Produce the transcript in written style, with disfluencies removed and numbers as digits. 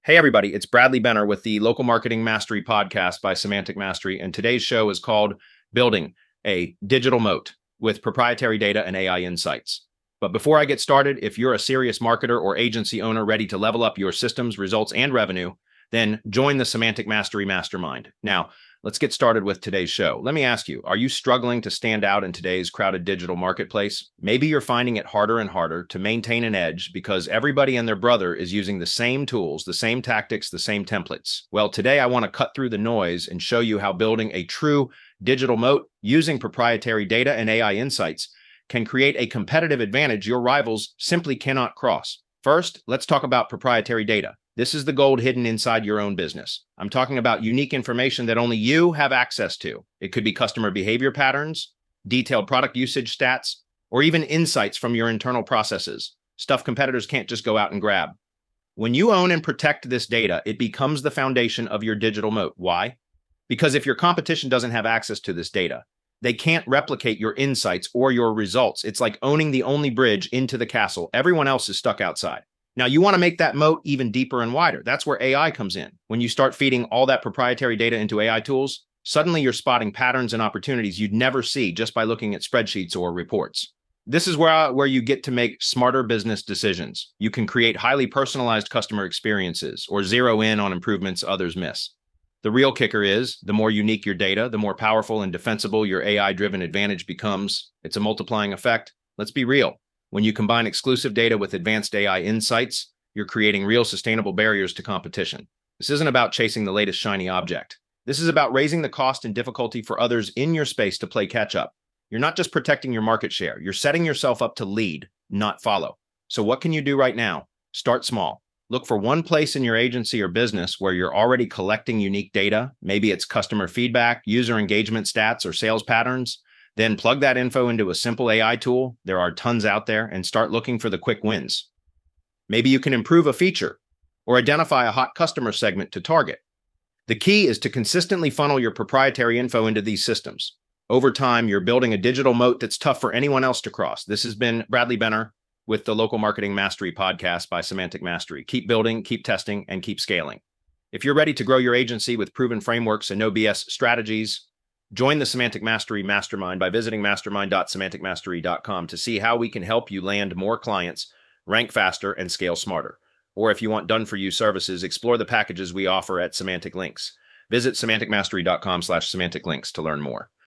Hey, everybody, it's Bradley Benner with the Local Marketing Mastery podcast by Semantic Mastery. And today's show is called Building a Digital Moat with Proprietary Data and AI Insights. But before I get started, if you're a serious marketer or agency owner ready to level up your systems, results, and revenue, then join the Semantic Mastery Mastermind. Now, let's get started with today's show. Let me ask you, are you struggling to stand out in today's crowded digital marketplace? Maybe you're finding it harder and harder to maintain an edge because everybody and their brother is using the same tools, the same tactics, the same templates. Well, today I want to cut through the noise and show you how building a true digital moat using proprietary data and AI insights can create a competitive advantage your rivals simply cannot cross. First, let's talk about proprietary data. This is the gold hidden inside your own business. I'm talking about unique information that only you have access to. It could be customer behavior patterns, detailed product usage stats, or even insights from your internal processes, stuff competitors can't just go out and grab. When you own and protect this data, it becomes the foundation of your digital moat. Why? Because if your competition doesn't have access to this data, they can't replicate your insights or your results. It's like owning the only bridge into the castle. Everyone else is stuck outside. Now, you want to make that moat even deeper and wider. That's where AI comes in. When you start feeding all that proprietary data into AI tools, suddenly you're spotting patterns and opportunities you'd never see just by looking at spreadsheets or reports. This is where you get to make smarter business decisions. You can create highly personalized customer experiences or zero in on improvements others miss. The real kicker is, the more unique your data, the more powerful and defensible your AI-driven advantage becomes. It's a multiplying effect. Let's be real. When you combine exclusive data with advanced AI insights, you're creating real sustainable barriers to competition. This isn't about chasing the latest shiny object. This is about raising the cost and difficulty for others in your space to play catch up. You're not just protecting your market share, you're setting yourself up to lead, not follow. So what can you do right now? Start small. Look for one place in your agency or business where you're already collecting unique data. Maybe it's customer feedback, user engagement stats, or sales patterns. Then plug that info into a simple AI tool. There are tons out there, and start looking for the quick wins. Maybe you can improve a feature or identify a hot customer segment to target. The key is to consistently funnel your proprietary info into these systems. Over time, you're building a digital moat that's tough for anyone else to cross. This has been Bradley Benner with the Local Marketing Mastery podcast by Semantic Mastery. Keep building, keep testing, and keep scaling. If you're ready to grow your agency with proven frameworks and no BS strategies, join the Semantic Mastery Mastermind by visiting mastermind.semanticmastery.com to see how we can help you land more clients, rank faster, and scale smarter. Or if you want done-for-you services, explore the packages we offer at Semantic Links. Visit semanticmastery.com/semanticlinks to learn more.